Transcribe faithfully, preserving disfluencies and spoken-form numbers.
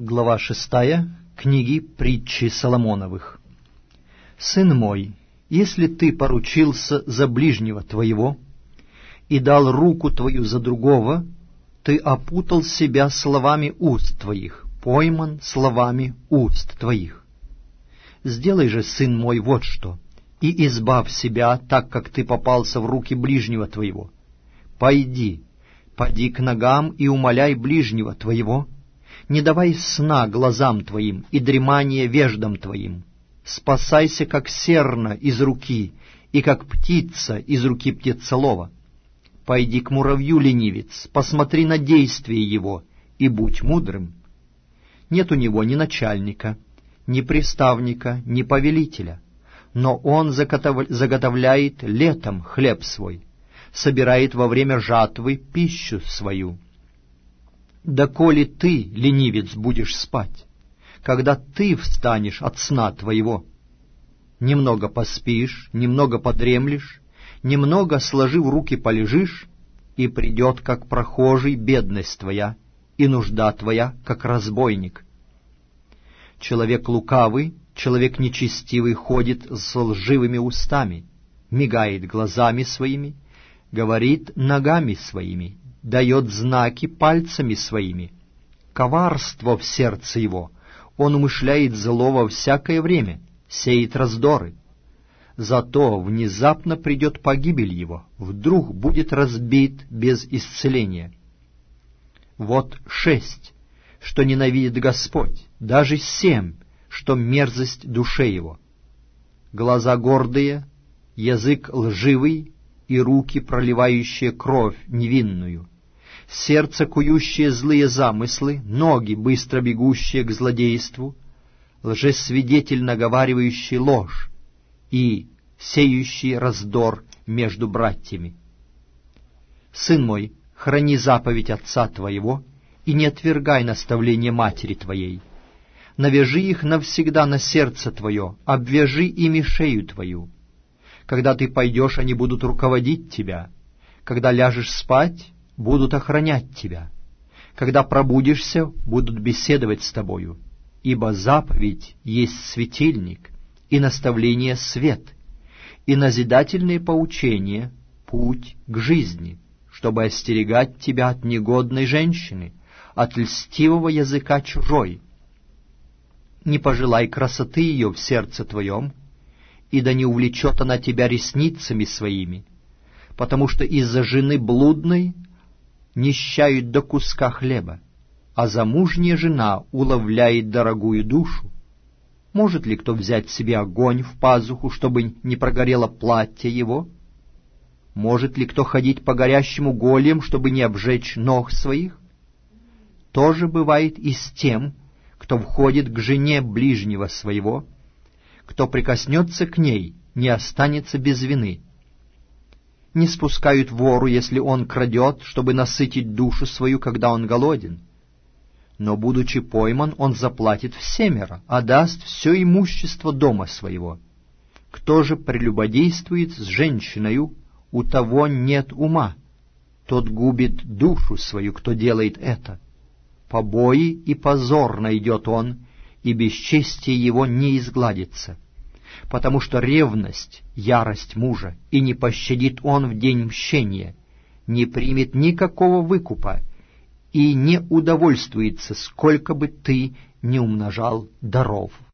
Глава шестая книги Притчи Соломоновых. «Сын мой, если ты поручился за ближнего твоего и дал руку твою за другого, ты опутал себя словами уст твоих, пойман словами уст твоих. Сделай же, сын мой, вот что, и избавь себя, так как ты попался в руки ближнего твоего. Пойди, поди к ногам и умоляй ближнего твоего, не давай сна глазам твоим и дремания веждам твоим. Спасайся, как серна из руки, и как птица из руки птицелова. Пойди к муравью, ленивец, посмотри на действие его, и будь мудрым. Нет у него ни начальника, ни приставника, ни повелителя, но он заготовляет летом хлеб свой, собирает во время жатвы пищу свою. Доколе ты, ленивец, будешь спать, когда ты встанешь от сна твоего? Немного поспишь, немного подремлешь, немного, сложив руки, полежишь, и придет, как прохожий, бедность твоя, и нужда твоя, как разбойник. Человек лукавый, человек нечестивый ходит с лживыми устами, мигает глазами своими, говорит ногами своими, дает знаки пальцами своими. Коварство в сердце его, он умышляет зло во всякое время, сеет раздоры. Зато внезапно придет погибель его, вдруг будет разбит без исцеления. Вот шесть, что ненавидит Господь, даже семь, что мерзость душе его: глаза гордые, язык лживый и руки, проливающие кровь невинную, сердце, кующее злые замыслы, ноги, быстро бегущие к злодейству, лжесвидетель, наговаривающий ложь, и сеющий раздор между братьями. Сын мой, храни заповедь отца твоего и не отвергай наставление матери твоей. Навяжи их навсегда на сердце твое, обвяжи ими шею твою. Когда ты пойдешь, они будут руководить тебя. Когда ляжешь спать, будут охранять тебя. Когда пробудишься, будут беседовать с тобою. Ибо заповедь есть светильник, и наставление — свет, и назидательное поучение — путь к жизни, чтобы остерегать тебя от негодной женщины, от льстивого языка чужой. Не пожелай красоты ее в сердце твоем, и да не увлечет она тебя ресницами своими, потому что из-за жены блудной нищают до куска хлеба, а замужняя жена уловляет дорогую душу. Может ли кто взять себе огонь в пазуху, чтобы не прогорело платье его? Может ли кто ходить по горящим угольям, чтобы не обжечь ног своих? То же бывает и с тем, кто входит к жене ближнего своего. Кто прикоснется к ней, не останется без вины. Не спускают вору, если он крадет, чтобы насытить душу свою, когда он голоден. Но, будучи пойман, он заплатит всемеро, а даст все имущество дома своего. Кто же прелюбодействует с женщиною, у того нет ума. Тот губит душу свою, кто делает это. Побои и позор найдет он, и бесчестие его не изгладится. Потому что ревность — ярость мужа, и не пощадит он в день мщения, не примет никакого выкупа, и не удовольствуется, сколько бы ты ни умножал даров.